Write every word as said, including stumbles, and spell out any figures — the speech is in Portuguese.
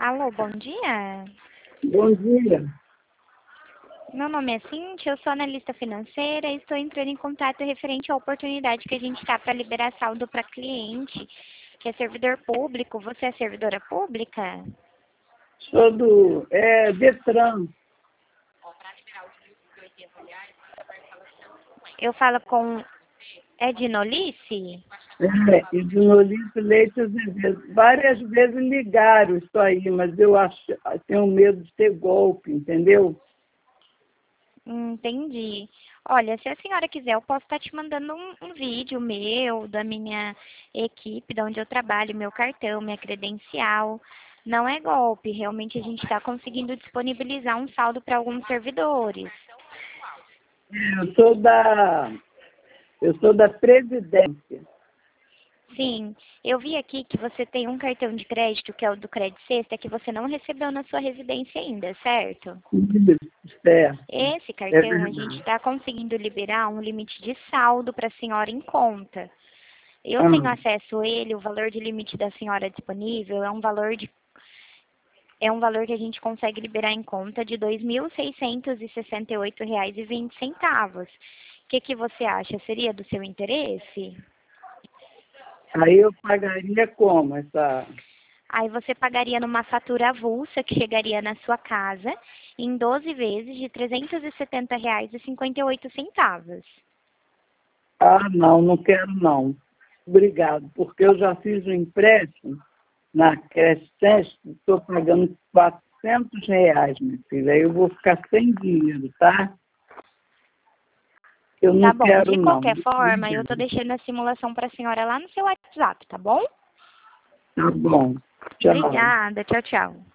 Alô, bom dia. Bom dia. Meu nome é Cíntia, eu sou analista financeira e estou entrando em contato referente à oportunidade que a gente está para liberar saldo para cliente, que é servidor público. Você é servidora pública? Sou do é, Detran. Eu falo com Ednolice? É, e de Nolito Leite Azevedo. Várias vezes ligaram isso aí, mas eu acho, tenho medo de ter golpe, entendeu? Entendi. Olha, se a senhora quiser, eu posso estar te mandando um, um vídeo meu, da minha equipe, de onde eu trabalho, meu cartão, minha credencial. Não é golpe, realmente a gente está conseguindo disponibilizar um saldo para alguns servidores. Eu sou da, eu sou da Previdência. Sim, eu vi aqui que você tem um cartão de crédito, que é o do Credit Sexta, que você não recebeu na sua residência ainda, certo? Isso, certo. Esse É cartão a gente verdade. está conseguindo liberar um limite de saldo para a senhora em conta. Eu tenho Ah, acesso a ele, o valor de limite da senhora disponível é um valor de é um valor que a gente consegue liberar em conta de dois mil seiscentos e sessenta e oito reais e vinte centavos. O que que você acha? Seria do seu interesse? aí eu pagaria como essa... Aí você pagaria numa fatura avulsa que chegaria na sua casa em doze vezes de trezentos e setenta reais e cinquenta e oito centavos. Ah, não, não quero não. Obrigado, porque eu já fiz um empréstimo na Crescente, estou pagando quatrocentos reais, minha filha. Aí eu vou ficar sem dinheiro, tá? Eu Tá não bom, quero de não. qualquer forma, eu tô Obrigada. deixando a simulação para a senhora lá no seu WhatsApp, tá bom? Tá bom. Tchau. Obrigada, tchau, tchau.